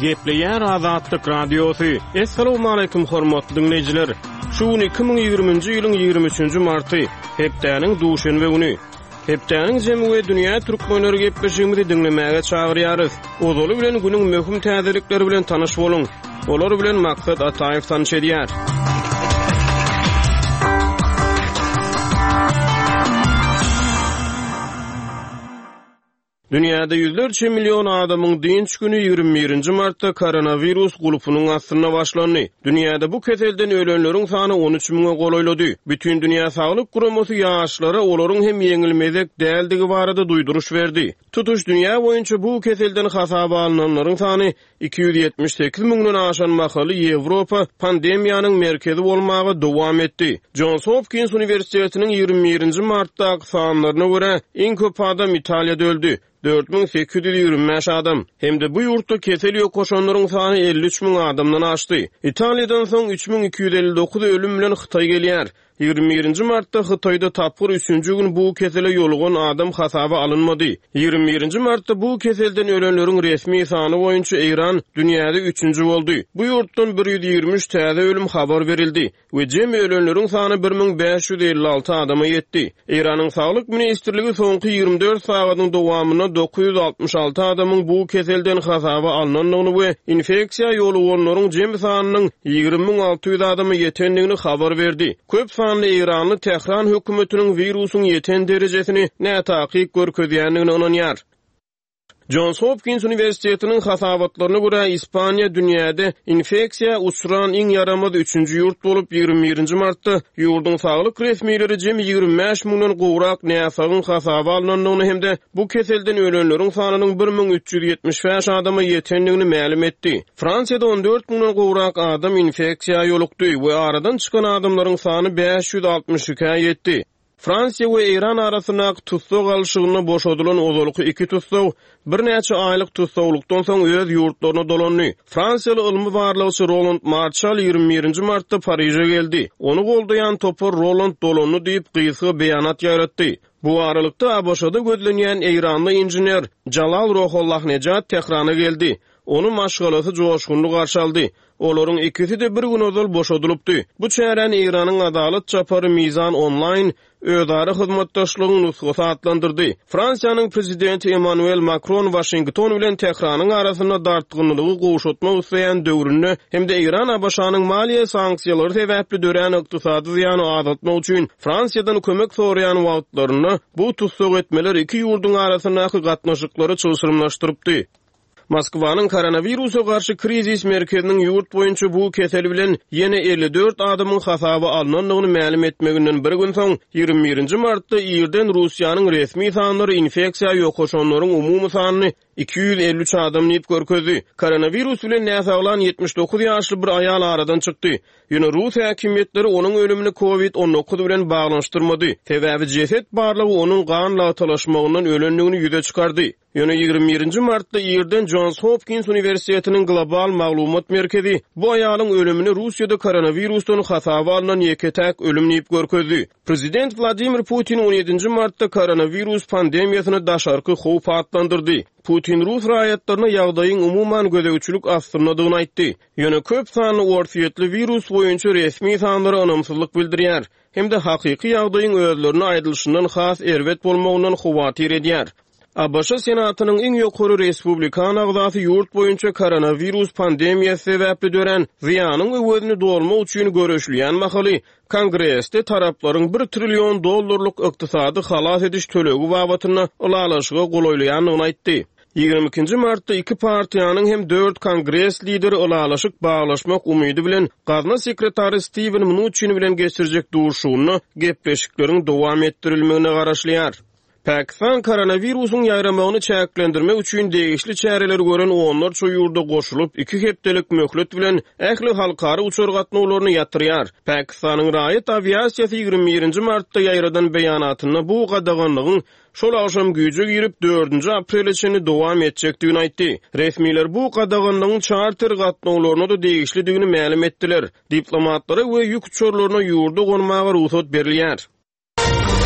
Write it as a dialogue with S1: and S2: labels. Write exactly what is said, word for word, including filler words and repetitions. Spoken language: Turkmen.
S1: Gepleýär Azatlyk Radiosu. Assalamu alaykum hormatly dinleýijiler. Şu iki ming ýygrymynjy ýylyň ýygrimi üçünji marty, hepdäniň duşanbe güni. Hepdäniň jemy we dünýä türkmenleri gepleşigini dinlemäge çagyrýarys. Ozaly bilen günüň möhüm täzelikleri bilen tanyş boluň. Olar bilen maksat Ataýew tanyş edýär. Dünyada yüzlerce milyon adamın dinç günü ýygrimi birinji martda koronavirus gulupunyň astyna başlandy. Dünyada bu keselden ölenleriň sany on üç miňe golaýlady. Bütün dünya saglyk guramasy ýaşlara olaryň hem ýeňilmezek däldigi barada duýduruş berdi. Tutuş dünya boýunça bu keselden hasaba alynanlaryň sany iki ýüz ýetmiş sekiz miňden aşan mahaly Ýewropa pandemiýanyň merkezi bolmagy dowam etdi. Johns Hopkins Universitetiniň ýygrimi birinji martdaky sanlaryna görä iň köp adam Italiýada öldü. dört bin sekiz yüz ýygrimi beş adam. Hemde bu ýurtda kesel ýokuşanlaryň sany elli üç miň adamdan aşdy. Italiýadan soň üç bin iki ýüz elli dokuz ölüm bilen Hytaý gelýär. ýygrimi birinji martda Hytaýda tapgyr üçünji gün bu kesele ýolugan adam hasaba alınmady. ýygrimi birinji martda bu keselden ölenleriň resmi sany boýunça Iran dünýäde üçünji boldy. Bu ýurtdan bir ýüz ýygrimi üç täze ölüm habar berildi we jemy ölenleriň sany bir miň beş ýüz elli alty adama ýetdi. Iranyň saglyk ministrligi soňky ýygrimi dört sagatyň dowamyna dokuz ýüz altmış alty adamyň bu keselden hasaba alynanlygyny we infeksiýa ýoluganlaryň jemy sanynyň ýygrimi miň alty ýüz adama ýetendigini habar berdi. Köp sanly Iranly Tehran hökümetiniň virusyň ýeten derejesini nätaýyk görkezýändigini onanýar. Johns Hopkins Universitetiniň hasabatlaryna görä Ispaniýa dünýäde infeksiýa uçuran iň yaramaz üçünji ýurt bolup ýygrimi birinji martda ýurduň saglyk resmileri jemy ýygrimi beş miňden gowrak näsagyň hasaba alynanlygyny hemde bu keselden ölenleriň sanynyň bir miň üç ýüz ýetmiş beş adama ýetendigini ma'lum etdi. Fransiýada on dört miňden gowrak adam infeksiýa ýolukdy we aradan çykan adamlaryň sany beş ýüz altmış üçe ýetdi. Fransiýa we Iran arasyna tutsok alşygyny boşadylan ozalyky iki tutsok bir näçe aýlyk tutsoklukdan soň öz ýurtlaryna dolandy. Fransiýaly ylmy barlygçy Roland Marshall ýygrimi birinji martda Paryja geldi. Onu goldaýan topar Roland dolany diýip gysga beýanat ýaratdy. Bu aralykda A B Ş'da gözlenýän Iranly injener Jalal Rohollah-Nejat Tehrana geldi. Onu maşgalasy joşgunly garşy aldy. Olaryň ikisi de bir gün ozal boşadylypdy. Bu çären Iranyň adalet çapary Mizan online ödary hyzmatdaşlygyny nusgasy atlandyrdy. Fransiýanyň prezidenti Emmanuel Macron Washington bilen Tehranyň arasyna dartgynlygy gowşatmak isleýän döwründe hemde Iran A B Ş'nyň maliýe sanksiýalary sebäpli dören ykdysady zyýany azatmak üçin Fransiýadan kömek soraýan wagtlaryny bu tutsok etmeler iki ýurduň arasynaky gatnaşyklary çylşyrmlaşdyrypdy. Moskwanyň koronawirusa garşy krizis merkeziniň ýurt boýunça bu kesel bilen ýene elli dört adamyň hasaba alynanlygyny ma'lum etmeginden bir gün soň ýygrimi birinji martda ýerden Russiýanyň resmi sanlary infeksiýa ýokuşanlaryň umumy sanyny iki ýüz elli üç adam diýip görkezdi. Koronawirus bilen näsaglan ýetmiş dokuz ýaşly bir aýal aradan çykdy. Ýöne Rus häkimetleri onuň ölümini covid on dokuz bilen baglanşdyrmady. Sebäbi jeset barlygy onuň gan latalaşmagynyň ölenligini ýüze çykardy. Ýöne ýygrimi birinji martda ýerden Johns Hopkins Universitetiniň global maglumat merkezi bu aýalyň ölümini Russiýada koronavirusdan hasaba alynan ýeketäk ölüm diýip görkezdi. Prezident Vladimir Putin on ýedinji martda koronavirus pandemiýasyny daşarky howp atlandyrdy. Putin Rus raýatlaryna ýagdaýyň umuman gödegçilik astyrnadygyny aýtdy. Ýöne köp sanly orfiýetli virus boýunça resmi sanlary onamsızlyk bildirýär. Hemde hakyky ýagdaýyň özlerine aýdylşyndan has erwet bolmagyndan howatyr edýär. A B Ş Senatynyň iň ýokary respublikan agzasy ýurt boýunça koronavirus pandemiýasy sebäpli dören ziýanyň öwedini dolmak üçin görüşlýän mahaly Kongresde taraplaryň bir trillion dollarlyk ykdysady halas ediş tölegi babatyna ulalaşyga golaýlýanyny aýtdy. ýygrimi ikinji martda iki partiýanyň hem dört kongres lideri ulalaşyk baglaşmak umydy bilen gazna sekretary Steven Mnuchin bilen geçirjek duruşuny gepleşikleriň dowam etdirilmegine garaşlýar. Pakistan koronavirusyň ýaýramagyny çäklendirmek üçin degişli çäreler gören onlarça ýurda goşulyp iki hepdelik möhlet bilen ähli halkary uçur gatnawlaryny ýatyrýar. Pakistanyň raýat aviasiýasy ýygrimi birinji martda ýaýradan beýanatyna bu gadaganlygyň şol aşam güýje girip dördünji aprel içini dowam etjekdigini aýtdy. Resmiler bu gadaganlygyň charter gatnawlaryna da degişlidigini ma'lum etdiler. Diplomatlara we ýük uçurlaryna ýurda gonmagy ruhsat berilýär.